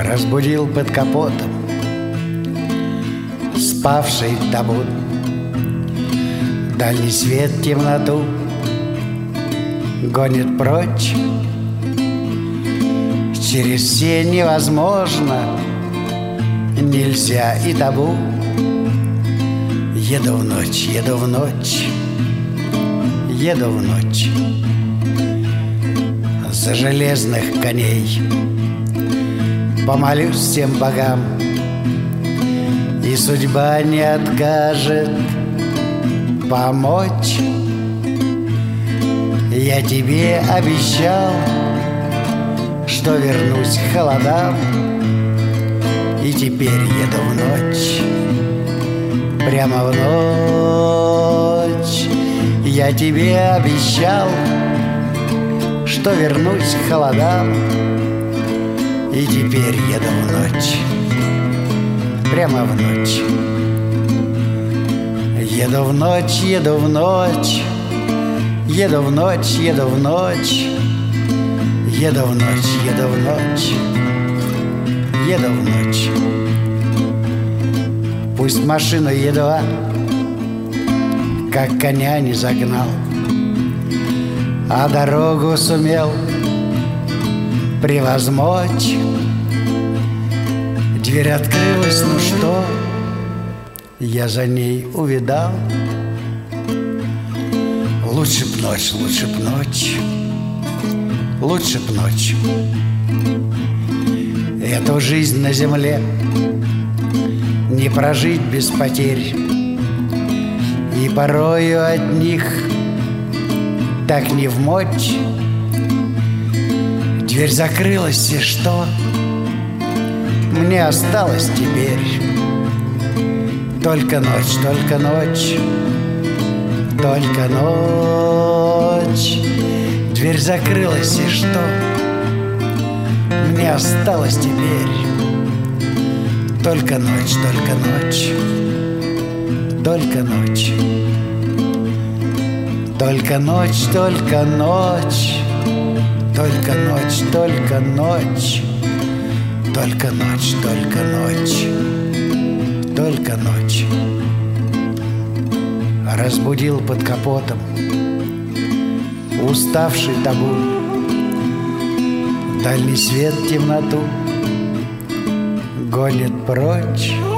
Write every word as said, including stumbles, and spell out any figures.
Разбудил под капотом спавший табун. Дальний свет темноту гонит прочь. Через все невозможно, нельзя и табу. Еду в ночь, еду в ночь, еду в ночь за железных коней. Помолюсь всем богам, и судьба не откажет помочь. Я тебе обещал, что вернусь к холодам, и теперь еду в ночь, прямо в ночь. Я тебе обещал, что вернусь к холодам, и теперь еду в ночь, прямо в ночь. Еду в ночь, еду в ночь, еду в ночь, еду в ночь, еду в ночь, еду в ночь, еду в ночь. Пусть машину едва, как коня не загнал, а дорогу сумел превозмочь. Дверь открылась, ну что, я за ней увидал. Лучше б ночь, лучше б ночь, лучше б ночь. Эту жизнь на земле не прожить без потерь, и порою от них так не вмочь. Дверь закрылась, и что мне осталось теперь? Только ночь, только ночь, только ночь. Дверь закрылась, и что мне осталось теперь? Только ночь, только ночь, только ночь. Только ночь, только ночь, только ночь, только ночь, только ночь, только ночь, только ночь. Разбудил под капотом уставший табун. Дальний свет темноту гонит прочь.